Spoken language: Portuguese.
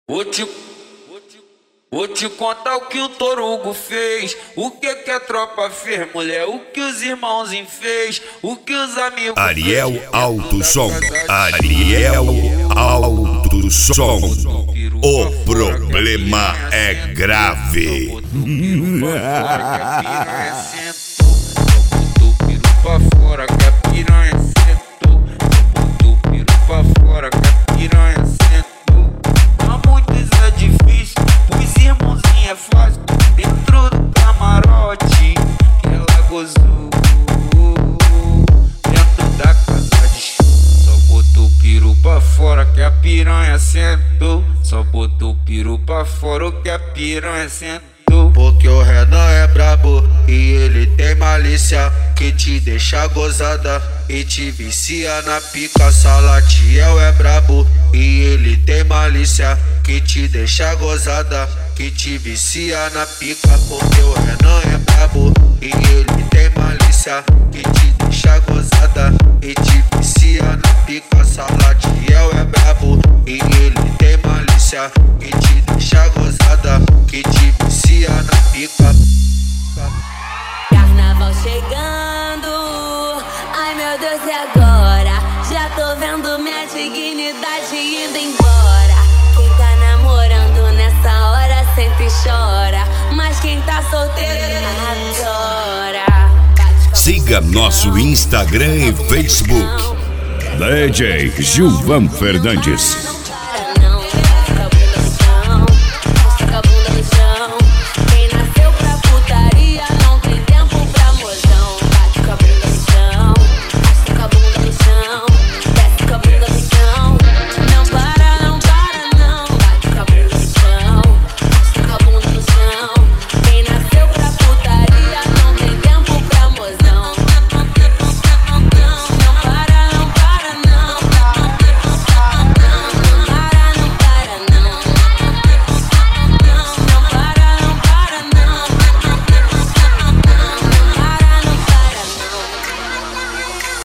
Vou te contar o que o Torugo fez, o que a tropa fez, mulher, o que os irmãozinhos fez, o que os amigos Ariel Alto Som, Ariel Alto Som, o problema é grave. É fácil, dentro do camarote que ela gozou, dentro da casa de show. Só botou o piru pra fora que a piranha sentou. Só botou o piru pra fora que a piranha sentou. Porque o Renan é brabo e ele tem malícia que te deixa gozada e te vicia na pica. Salatiel é brabo e ele tem malícia que te deixa gozada, que te vicia na pica. Porque o Renan é brabo e ele tem malícia que te deixa gozada e te vicia na pica. Salatiel é brabo e ele tem malícia que te deixa gozada, que te vicia na pica. Carnaval chegando, ai meu Deus, e agora? Já tô vendo minha dignidade indo embora. Quem tá namorando nessa hora sempre chora, mas quem tá solteiro adora. Siga nosso Instagram e Facebook, DJ Gilvan Fernandes.